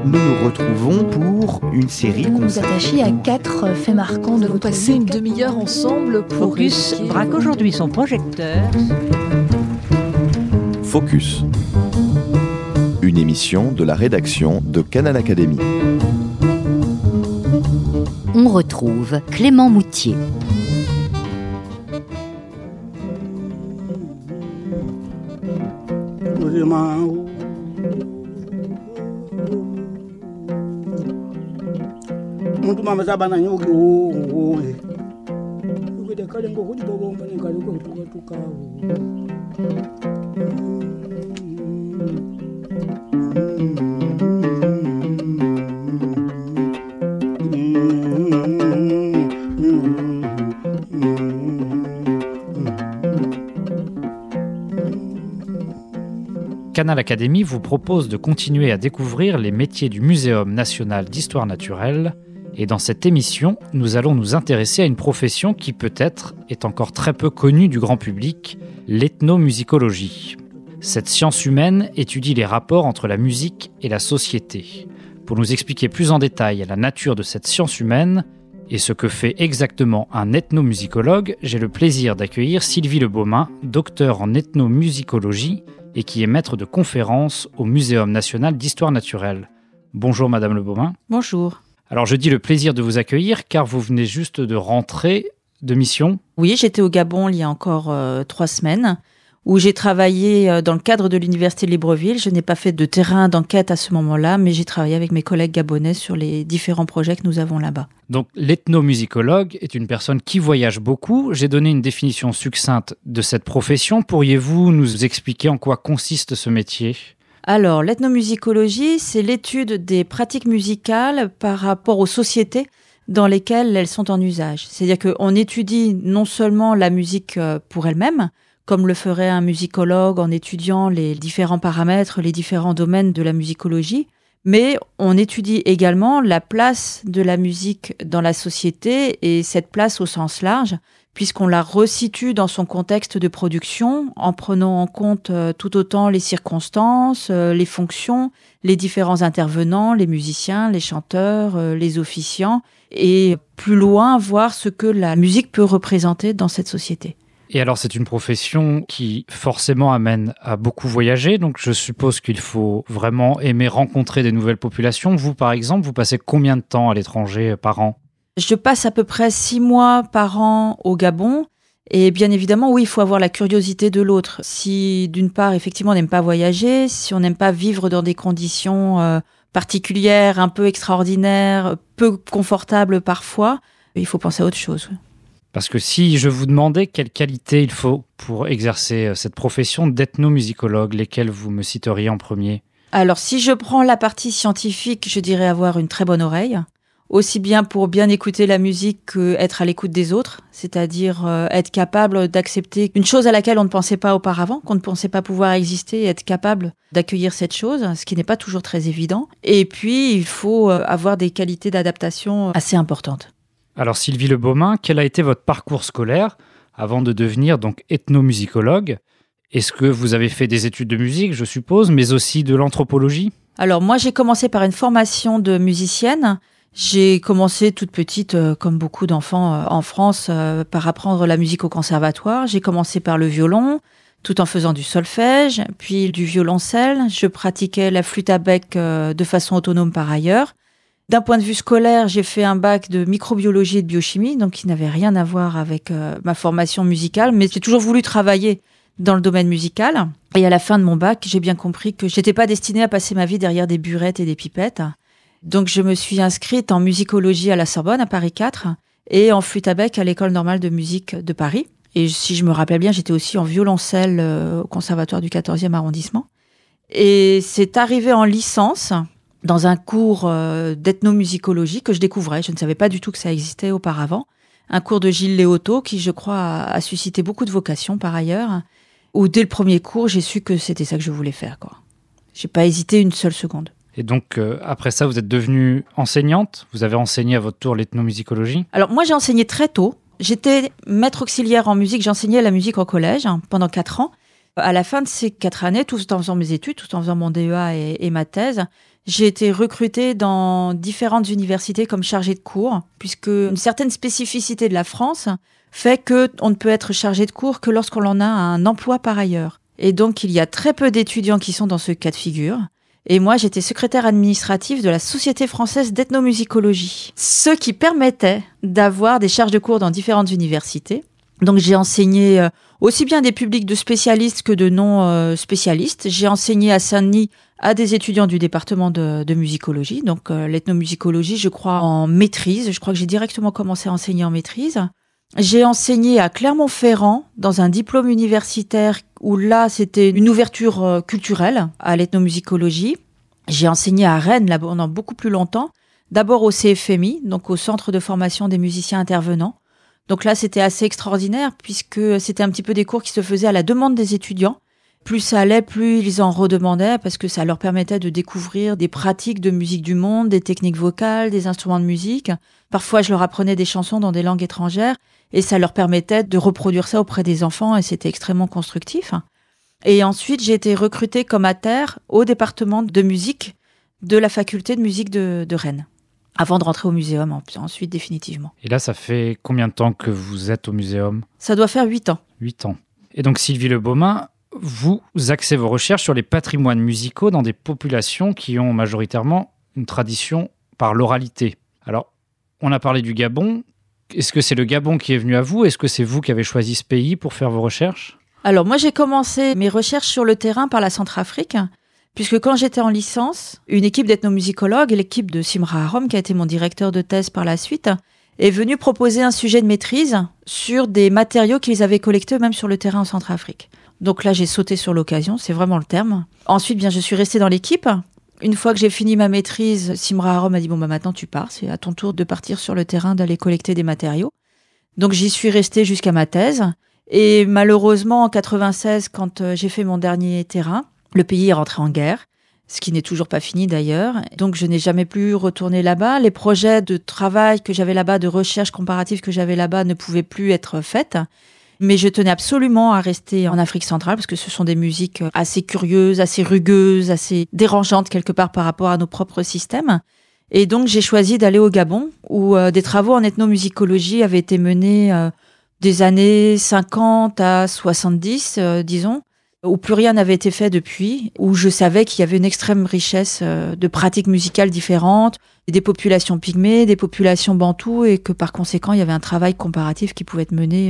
nous nous retrouvons pour une série Vous nous attachez à 4 faits marquants de votre vie. Passer une demi-heure ensemble pour Focus braque aujourd'hui son projecteur. Focus. Une émission de la rédaction de Canal Académie. On retrouve Clément Moutier. Canal Académie vous propose de continuer à découvrir les métiers du Muséum national d'histoire naturelle. Et dans cette émission, nous allons nous intéresser à une profession qui peut-être est encore très peu connue du grand public, l'ethnomusicologie. Cette science humaine étudie les rapports entre la musique et la société. Pour nous expliquer plus en détail la nature de cette science humaine et ce que fait exactement un ethnomusicologue, j'ai le plaisir d'accueillir Sylvie Lebaumin, docteur en ethnomusicologie et qui est maître de conférences au Muséum national d'histoire naturelle. Bonjour Madame Lebaumin. Bonjour. Alors je dis le plaisir de vous accueillir car vous venez juste de rentrer de mission. Oui, j'étais au Gabon il y a encore 3 semaines où j'ai travaillé dans le cadre de l'Université de Libreville. Je n'ai pas fait de terrain d'enquête à ce moment-là, mais j'ai travaillé avec mes collègues gabonais sur les différents projets que nous avons là-bas. Donc l'ethnomusicologue est une personne qui voyage beaucoup. J'ai donné une définition succincte de cette profession. Pourriez-vous nous expliquer en quoi consiste ce métier ? Alors, l'ethnomusicologie, c'est l'étude des pratiques musicales par rapport aux sociétés dans lesquelles elles sont en usage. C'est-à-dire qu'on étudie non seulement la musique pour elle-même, comme le ferait un musicologue en étudiant les différents paramètres, les différents domaines de la musicologie, mais on étudie également la place de la musique dans la société et cette place au sens large, puisqu'on la resitue dans son contexte de production en prenant en compte tout autant les circonstances, les fonctions, les différents intervenants, les musiciens, les chanteurs, les officiants, et plus loin voir ce que la musique peut représenter dans cette société. Et alors, c'est une profession qui forcément amène à beaucoup voyager, donc je suppose qu'il faut vraiment aimer rencontrer des nouvelles populations. Vous, par exemple, vous passez combien de temps à l'étranger par an ? Je passe à peu près 6 mois par an au Gabon. Et bien évidemment, oui, il faut avoir la curiosité de l'autre. Si, d'une part, effectivement, on n'aime pas voyager, si on n'aime pas vivre dans des conditions particulières, un peu extraordinaires, peu confortables parfois, il faut penser à autre chose. Parce que si je vous demandais quelles qualités il faut pour exercer cette profession d'ethnomusicologue, lesquelles vous me citeriez en premier ? Alors, si je prends la partie scientifique, je dirais avoir une très bonne oreille, aussi bien pour bien écouter la musique qu'être à l'écoute des autres, c'est-à-dire être capable d'accepter une chose à laquelle on ne pensait pas auparavant, qu'on ne pensait pas pouvoir exister, et être capable d'accueillir cette chose, ce qui n'est pas toujours très évident. Et puis, il faut avoir des qualités d'adaptation assez importantes. Alors Sylvie Lebaumin, quel a été votre parcours scolaire avant de devenir donc ethnomusicologue ? Est-ce que vous avez fait des études de musique, je suppose, mais aussi de l'anthropologie ? Alors moi, j'ai commencé par une formation de musicienne. J'ai commencé toute petite, comme beaucoup d'enfants en France, par apprendre la musique au conservatoire. J'ai commencé par le violon, tout en faisant du solfège, puis du violoncelle. Je pratiquais la flûte à bec de façon autonome par ailleurs. D'un point de vue scolaire, j'ai fait un bac de microbiologie et de biochimie, donc qui n'avait rien à voir avec ma formation musicale, mais j'ai toujours voulu travailler dans le domaine musical. Et à la fin de mon bac, j'ai bien compris que j'étais pas destinée à passer ma vie derrière des burettes et des pipettes. Donc je me suis inscrite en musicologie à la Sorbonne, à Paris 4, et en flûte à bec à l'École normale de musique de Paris. Et si je me rappelle bien, j'étais aussi en violoncelle au conservatoire du 14e arrondissement. Et c'est arrivé en licence, dans un cours d'ethnomusicologie que je découvrais. Je ne savais pas du tout que ça existait auparavant. Un cours de Gilles Léoto qui, je crois, a suscité beaucoup de vocations par ailleurs, où dès le premier cours, j'ai su que c'était ça que je voulais faire, quoi. J'ai pas hésité une seule seconde. Et donc, après ça, vous êtes devenue enseignante. Vous avez enseigné à votre tour l'ethnomusicologie. Alors, moi, j'ai enseigné très tôt. J'étais maître auxiliaire en musique. J'enseignais la musique au collège pendant 4 ans. À la fin de ces 4 années, tout en faisant mes études, tout en faisant mon DEA et ma thèse, j'ai été recrutée dans différentes universités comme chargée de cours, puisque une certaine spécificité de la France fait qu'on ne peut être chargé de cours que lorsqu'on en a un emploi par ailleurs. Et donc, il y a très peu d'étudiants qui sont dans ce cas de figure. Et moi, j'étais secrétaire administrative de la Société française d'ethnomusicologie, ce qui permettait d'avoir des charges de cours dans différentes universités. Donc, j'ai enseigné aussi bien des publics de spécialistes que de non-spécialistes. J'ai enseigné à Saint-Denis à des étudiants du département de musicologie. Donc, l'ethnomusicologie, je crois, en maîtrise. Je crois que j'ai directement commencé à enseigner en maîtrise. J'ai enseigné à Clermont-Ferrand dans un diplôme universitaire où là, c'était une ouverture culturelle à l'ethnomusicologie. J'ai enseigné à Rennes là pendant beaucoup plus longtemps. D'abord au CFMI, donc au Centre de formation des musiciens intervenants. Donc là, c'était assez extraordinaire puisque c'était un petit peu des cours qui se faisaient à la demande des étudiants. Plus ça allait, plus ils en redemandaient parce que ça leur permettait de découvrir des pratiques de musique du monde, des techniques vocales, des instruments de musique. Parfois, je leur apprenais des chansons dans des langues étrangères et ça leur permettait de reproduire ça auprès des enfants et c'était extrêmement constructif. Et ensuite, j'ai été recrutée comme ATER au département de musique de la faculté de musique de Rennes, avant de rentrer au muséum ensuite définitivement. Et là, ça fait combien de temps que vous êtes au muséum ? Ça doit faire 8 ans. 8 ans. Et donc, Sylvie Lebaumin, vous axez vos recherches sur les patrimoines musicaux dans des populations qui ont majoritairement une tradition par l'oralité. Alors, on a parlé du Gabon. Est-ce que c'est le Gabon qui est venu à vous ? Est-ce que c'est vous qui avez choisi ce pays pour faire vos recherches ? Alors, moi, j'ai commencé mes recherches sur le terrain par la Centrafrique, puisque quand j'étais en licence, une équipe d'ethnomusicologues, l'équipe de Simra Arom, qui a été mon directeur de thèse par la suite, est venue proposer un sujet de maîtrise sur des matériaux qu'ils avaient collectés eux-mêmes sur le terrain en Centrafrique. Donc là, j'ai sauté sur l'occasion, c'est vraiment le terme. Ensuite, bien, je suis restée dans l'équipe. Une fois que j'ai fini ma maîtrise, Simra Arom m'a dit « Bon, maintenant tu pars, c'est à ton tour de partir sur le terrain, d'aller collecter des matériaux. » Donc j'y suis restée jusqu'à ma thèse. Et malheureusement, en 96, quand j'ai fait mon dernier terrain, le pays est rentré en guerre, ce qui n'est toujours pas fini d'ailleurs. Donc je n'ai jamais pu retourner là-bas. Les projets de travail que j'avais là-bas, de recherche comparative que j'avais là-bas ne pouvaient plus être faits. Mais je tenais absolument à rester en Afrique centrale parce que ce sont des musiques assez curieuses, assez rugueuses, assez dérangeantes quelque part par rapport à nos propres systèmes. Et donc j'ai choisi d'aller au Gabon où des travaux en ethnomusicologie avaient été menés des années 50 à 70, disons, où plus rien n'avait été fait depuis, où je savais qu'il y avait une extrême richesse de pratiques musicales différentes, des populations pygmées, des populations bantoues, et que par conséquent, il y avait un travail comparatif qui pouvait être mené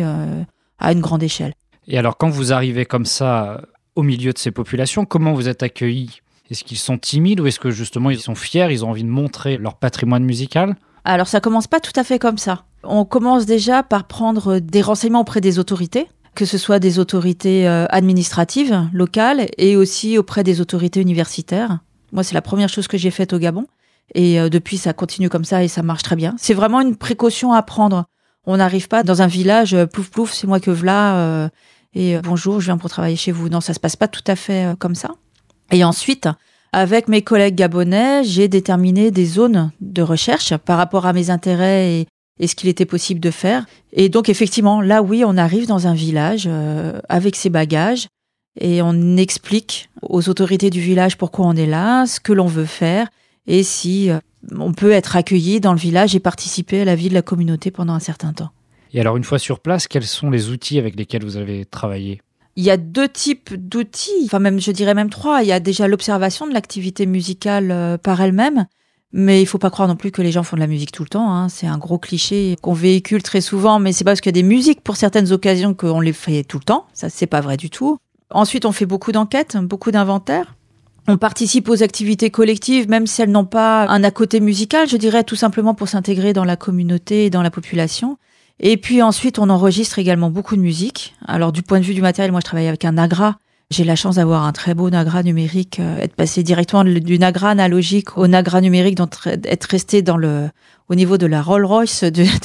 à une grande échelle. Et alors, quand vous arrivez comme ça au milieu de ces populations, comment vous êtes accueillis ? Est-ce qu'ils sont timides ou est-ce que justement ils sont fiers, ils ont envie de montrer leur patrimoine musical ? Alors, ça commence pas tout à fait comme ça. On commence déjà par prendre des renseignements auprès des autorités, que ce soit des autorités administratives, locales, et aussi auprès des autorités universitaires. Moi, c'est la première chose que j'ai faite au Gabon. Et depuis, ça continue comme ça et ça marche très bien. C'est vraiment une précaution à prendre. On n'arrive pas dans un village, plouf plouf, c'est moi que v'là, et bonjour, je viens pour travailler chez vous. Non, ça se passe pas tout à fait comme ça. Et ensuite, avec mes collègues gabonais, j'ai déterminé des zones de recherche par rapport à mes intérêts et ce qu'il était possible de faire. Et donc, effectivement, là, oui, on arrive dans un village avec ses bagages et on explique aux autorités du village pourquoi on est là, ce que l'on veut faire et si on peut être accueilli dans le village et participer à la vie de la communauté pendant un certain temps. Et alors, une fois sur place, quels sont les outils avec lesquels vous avez travaillé ? Il y a 2 types d'outils, enfin même, je dirais même 3. Il y a déjà l'observation de l'activité musicale par elle-même, mais il faut pas croire non plus que les gens font de la musique tout le temps, hein. C'est un gros cliché qu'on véhicule très souvent, mais c'est pas parce qu'il y a des musiques pour certaines occasions qu'on les fait tout le temps. Ça, c'est pas vrai du tout. Ensuite, on fait beaucoup d'enquêtes, beaucoup d'inventaires. On participe aux activités collectives, même si elles n'ont pas un à côté musical, je dirais tout simplement pour s'intégrer dans la communauté et dans la population. Et puis ensuite, on enregistre également beaucoup de musique. Alors du point de vue du matériel, moi je travaille avec un Nagra. J'ai la chance d'avoir un très beau Nagra numérique, être passé directement du Nagra analogique au Nagra numérique, d'être resté au niveau de la Rolls-Royce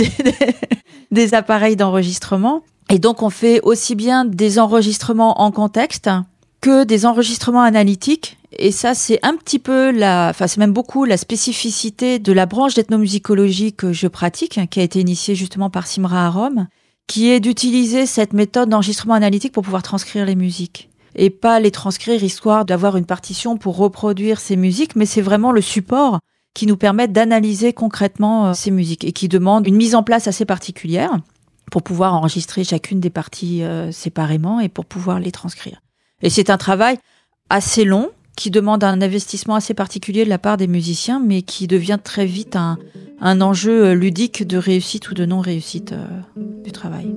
des appareils d'enregistrement. Et donc on fait aussi bien des enregistrements en contexte que des enregistrements analytiques. Et ça, c'est un petit peu c'est même beaucoup la spécificité de la branche d'ethnomusicologie que je pratique, qui a été initiée justement par Simra Arom, qui est d'utiliser cette méthode d'enregistrement analytique pour pouvoir transcrire les musiques. et pas les transcrire histoire d'avoir une partition pour reproduire ces musiques, mais c'est vraiment le support qui nous permet d'analyser concrètement ces musiques et qui demande une mise en place assez particulière pour pouvoir enregistrer chacune des parties séparément et pour pouvoir les transcrire. Et c'est un travail assez long qui demande un investissement assez particulier de la part des musiciens, mais qui devient très vite un enjeu ludique de réussite ou de non-réussite du travail.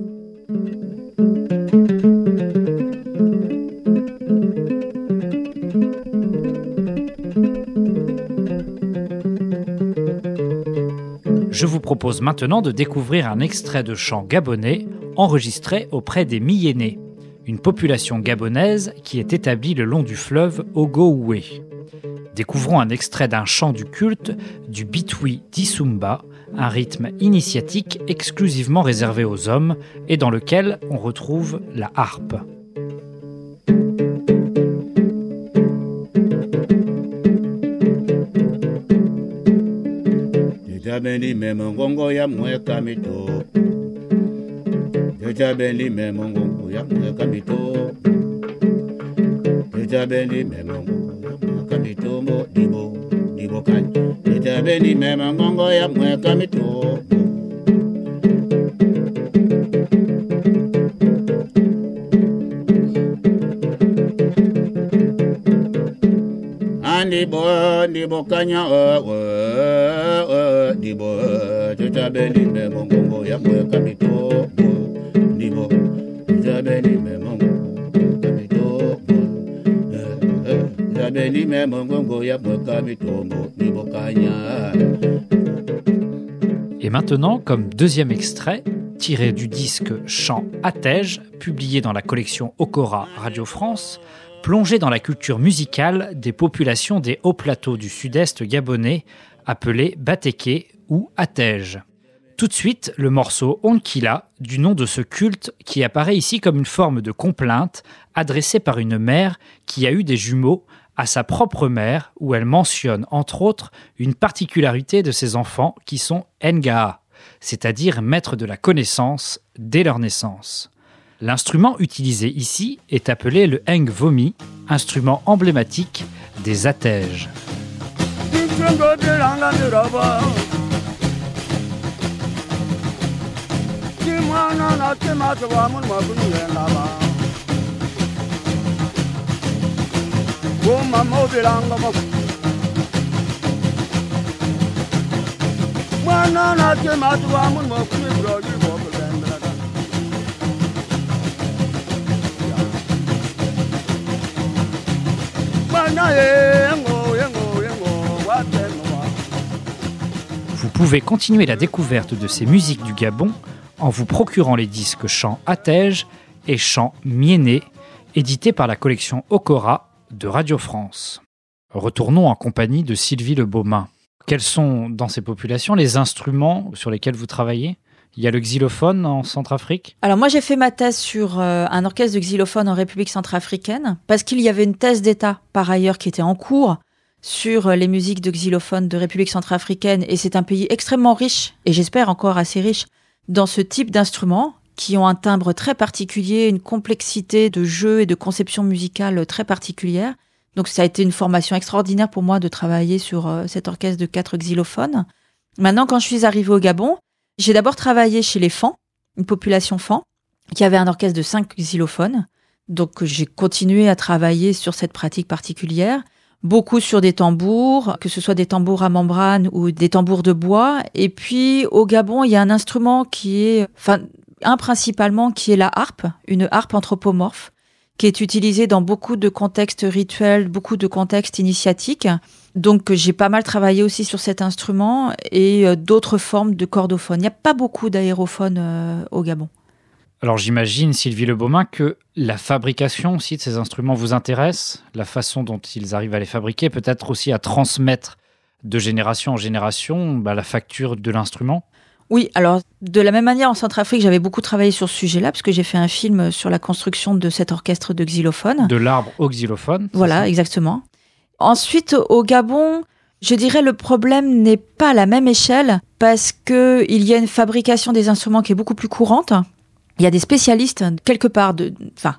Je vous propose maintenant de découvrir un extrait de chant gabonais enregistré auprès des Miyené, une population gabonaise qui est établie le long du fleuve Ogooué. Découvrons un extrait d'un chant du culte du Bitwi Dissumba, un rythme initiatique exclusivement réservé aux hommes et dans lequel on retrouve la harpe. Jabeli memongongo ya mweka mito. Jabeli memongongo ya mweka mito. Jabeli memongongo ya mweka mito mo dibo kan. Jabeli memongongo ya mweka mito. Dibo kanya dibo jabeli memongongo ya mweka mito dibo jabeli memongongo mito jabeli memongongo ya mweka mito dibo kanya. Et maintenant, comme deuxième extrait, tiré du disque Chant Atège, publié dans la collection Okora Radio France, plongé dans la culture musicale des populations des hauts plateaux du sud-est gabonais, appelées Bateke ou Atège. Tout de suite, le morceau Onkila, du nom de ce culte qui apparaît ici comme une forme de complainte adressée par une mère qui a eu des jumeaux à sa propre mère, où elle mentionne entre autres une particularité de ses enfants qui sont Ngaa, c'est-à-dire maîtres de la connaissance dès leur naissance. L'instrument utilisé ici est appelé le Ngvomi, instrument emblématique des Atèges. Vous pouvez continuer la découverte de ces musiques du Gabon en vous procurant les disques Chant Atège et Chant Miyené, édités par la collection Okora de Radio France. Retournons en compagnie de Sylvie Le Baumin. Quels sont, dans ces populations, les instruments sur lesquels vous travaillez ? Il y a le xylophone en Centrafrique ? Alors moi j'ai fait ma thèse sur un orchestre de xylophone en République centrafricaine parce qu'il y avait une thèse d'État par ailleurs qui était en cours sur les musiques de xylophone de République centrafricaine et c'est un pays extrêmement riche et j'espère encore assez riche dans ce type d'instruments qui ont un timbre très particulier, une complexité de jeu et de conception musicale très particulière. Donc ça a été une formation extraordinaire pour moi de travailler sur cet orchestre de 4 xylophones. Maintenant quand je suis arrivée au Gabon, j'ai d'abord travaillé chez les Fans, une population Fan, qui avait un orchestre de 5 xylophones. Donc j'ai continué à travailler sur cette pratique particulière, beaucoup sur des tambours, que ce soit des tambours à membrane ou des tambours de bois. Et puis au Gabon, il y a un instrument principalement qui est la harpe, une harpe anthropomorphe, qui est utilisée dans beaucoup de contextes rituels, beaucoup de contextes initiatiques. Donc j'ai pas mal travaillé aussi sur cet instrument et d'autres formes de cordophones. Il n'y a pas beaucoup d'aérophones au Gabon. Alors j'imagine, Sylvie Le Baumin, que la fabrication aussi de ces instruments vous intéresse, la façon dont ils arrivent à les fabriquer, peut-être aussi à transmettre de génération en génération la facture de l'instrument. Oui, alors de la même manière en Centrafrique, j'avais beaucoup travaillé sur ce sujet-là parce que j'ai fait un film sur la construction de cet orchestre de xylophone. De l'arbre au xylophone. Voilà, exactement. Ensuite, au Gabon, je dirais le problème n'est pas à la même échelle parce qu'il y a une fabrication des instruments qui est beaucoup plus courante. Il y a des spécialistes quelque part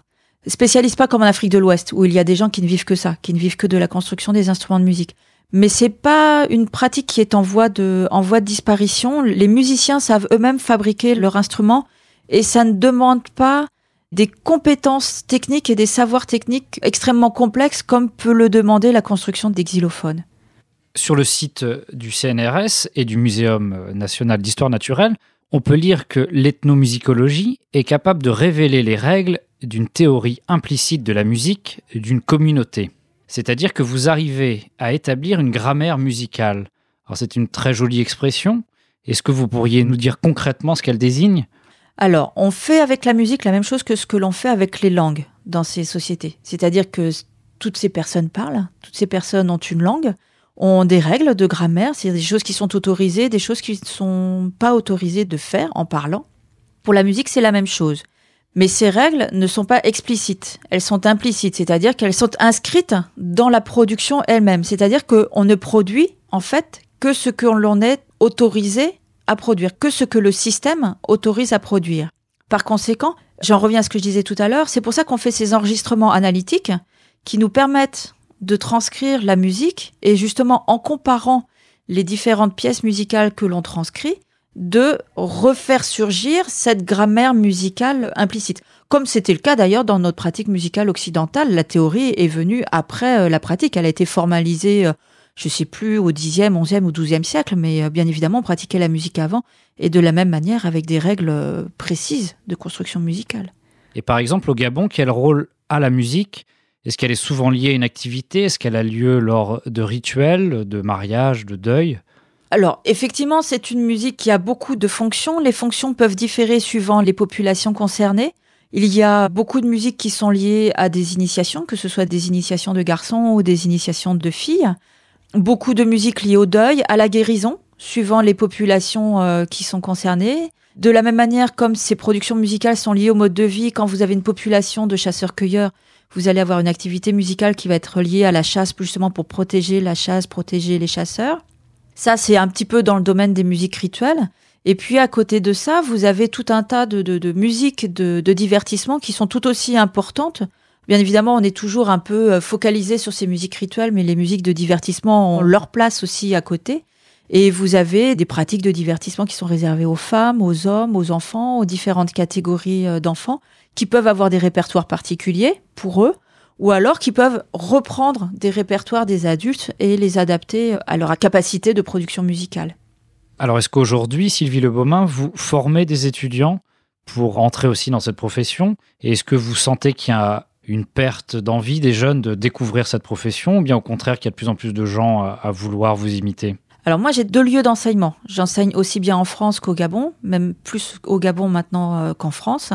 spécialise pas comme en Afrique de l'Ouest, où il y a des gens qui ne vivent que ça, qui ne vivent que de la construction des instruments de musique. Mais c'est pas une pratique qui est en voie de disparition. Les musiciens savent eux-mêmes fabriquer leur instrument et ça ne demande pas des compétences techniques et des savoirs techniques extrêmement complexes comme peut le demander la construction des xylophones. Sur le site du CNRS et du Muséum national d'histoire naturelle, on peut lire que l'ethnomusicologie est capable de révéler les règles d'une théorie implicite de la musique d'une communauté. C'est-à-dire que vous arrivez à établir une grammaire musicale. Alors c'est une très jolie expression. Est-ce que vous pourriez nous dire concrètement ce qu'elle désigne ? Alors, on fait avec la musique la même chose que ce que l'on fait avec les langues dans ces sociétés. C'est-à-dire que toutes ces personnes parlent, toutes ces personnes ont une langue, ont des règles de grammaire, c'est des choses qui sont autorisées, des choses qui ne sont pas autorisées de faire en parlant. Pour la musique, c'est la même chose. Mais ces règles ne sont pas explicites, elles sont implicites, c'est-à-dire qu'elles sont inscrites dans la production elle-même. C'est-à-dire qu'on ne produit, en fait, que ce que l'on est autorisé à produire, que ce que le système autorise à produire. Par conséquent, j'en reviens à ce que je disais tout à l'heure, c'est pour ça qu'on fait ces enregistrements analytiques qui nous permettent de transcrire la musique et justement en comparant les différentes pièces musicales que l'on transcrit, de refaire surgir cette grammaire musicale implicite. Comme c'était le cas d'ailleurs dans notre pratique musicale occidentale, la théorie est venue après la pratique. Elle a été formalisée, je ne sais plus, au Xe, XIe ou XIIe siècle, mais bien évidemment on pratiquait la musique avant et de la même manière avec des règles précises de construction musicale. Et par exemple au Gabon, quel rôle a la musique ? Est-ce qu'elle est souvent liée à une activité ? Est-ce qu'elle a lieu lors de rituels, de mariages, de deuil ? Alors, effectivement, c'est une musique qui a beaucoup de fonctions. Les fonctions peuvent différer suivant les populations concernées. Il y a beaucoup de musiques qui sont liées à des initiations, que ce soit des initiations de garçons ou des initiations de filles. Beaucoup de musiques liées au deuil, à la guérison, suivant les populations qui sont concernées. De la même manière, comme ces productions musicales sont liées au mode de vie, quand vous avez une population de chasseurs-cueilleurs, vous allez avoir une activité musicale qui va être liée à la chasse, justement pour protéger la chasse, protéger les chasseurs. Ça, c'est un petit peu dans le domaine des musiques rituelles. Et puis, à côté de ça, vous avez tout un tas de musiques de divertissement qui sont tout aussi importantes. Bien évidemment, on est toujours un peu focalisé sur ces musiques rituelles, mais les musiques de divertissement ont leur place aussi à côté. Et vous avez des pratiques de divertissement qui sont réservées aux femmes, aux hommes, aux enfants, aux différentes catégories d'enfants, qui peuvent avoir des répertoires particuliers pour eux, ou alors qui peuvent reprendre des répertoires des adultes et les adapter à leur capacité de production musicale. Alors est-ce qu'aujourd'hui, Sylvie Lebaumin, vous formez des étudiants pour entrer aussi dans cette profession ? Et est-ce que vous sentez qu'il y a une perte d'envie des jeunes de découvrir cette profession, ou bien au contraire qu'il y a de plus en plus de gens à vouloir vous imiter ? Alors moi, j'ai 2 lieux d'enseignement. J'enseigne aussi bien en France qu'au Gabon, même plus au Gabon maintenant qu'en France.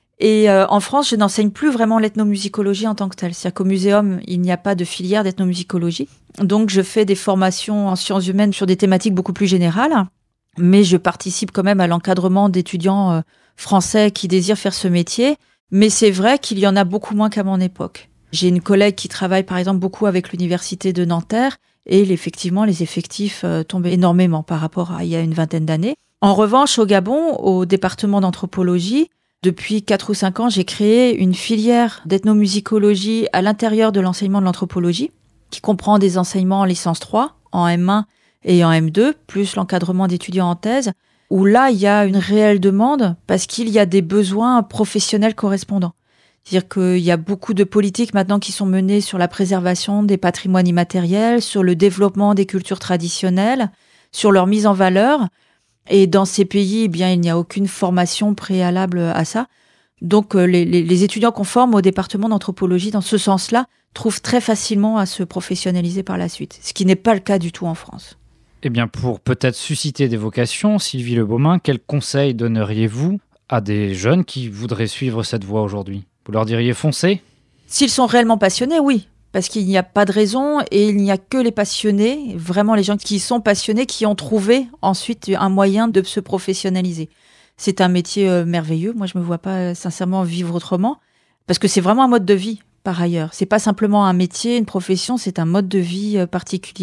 Et en France, je n'enseigne plus vraiment l'ethnomusicologie en tant que telle. C'est-à-dire qu'au muséum, il n'y a pas de filière d'ethnomusicologie. Donc, je fais des formations en sciences humaines sur des thématiques beaucoup plus générales. Mais je participe quand même à l'encadrement d'étudiants français qui désirent faire ce métier. Mais c'est vrai qu'il y en a beaucoup moins qu'à mon époque. J'ai une collègue qui travaille par exemple beaucoup avec l'université de Nanterre. Et effectivement, les effectifs tombent énormément par rapport à il y a une vingtaine d'années. En revanche, au Gabon, au département d'anthropologie, depuis 4 ou 5 ans, j'ai créé une filière d'ethnomusicologie à l'intérieur de l'enseignement de l'anthropologie, qui comprend des enseignements en licence 3, en M1 et en M2, plus l'encadrement d'étudiants en thèse, où là, il y a une réelle demande parce qu'il y a des besoins professionnels correspondants. C'est-à-dire qu'il y a beaucoup de politiques maintenant qui sont menées sur la préservation des patrimoines immatériels, sur le développement des cultures traditionnelles, sur leur mise en valeur. Et dans ces pays, eh bien, il n'y a aucune formation préalable à ça. Donc, les étudiants qu'on forme au département d'anthropologie, dans ce sens-là, trouvent très facilement à se professionnaliser par la suite, ce qui n'est pas le cas du tout en France. Eh bien, pour peut-être susciter des vocations, Sylvie Lebaumin, quels conseils donneriez-vous à des jeunes qui voudraient suivre cette voie aujourd'hui ? Vous leur diriez foncez ? S'ils sont réellement passionnés, oui. Parce qu'il n'y a pas de raison et il n'y a que les passionnés, vraiment les gens qui sont passionnés, qui ont trouvé ensuite un moyen de se professionnaliser. C'est un métier merveilleux. Moi, je me vois pas sincèrement vivre autrement parce que c'est vraiment un mode de vie par ailleurs. C'est pas simplement un métier, une profession, c'est un mode de vie particulier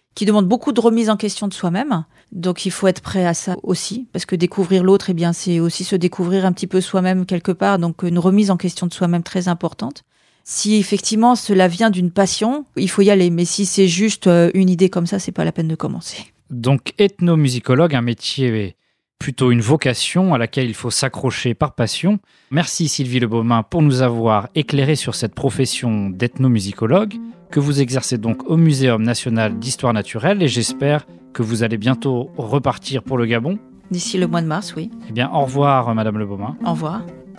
qui demande beaucoup de remise en question de soi-même. Donc il faut être prêt à ça aussi, parce que découvrir l'autre, eh bien, c'est aussi se découvrir un petit peu soi-même quelque part, donc une remise en question de soi-même très importante. Si effectivement cela vient d'une passion, il faut y aller, mais si c'est juste une idée comme ça, c'est pas la peine de commencer. Donc ethnomusicologue, un métier plutôt une vocation à laquelle il faut s'accrocher par passion. Merci Sylvie Lebaumin pour nous avoir éclairé sur cette profession d'ethnomusicologue que vous exercez donc au Muséum national d'histoire naturelle et j'espère que vous allez bientôt repartir pour le Gabon. D'ici le mois de mars, oui. Eh bien, au revoir Madame Lebaumin. Au revoir.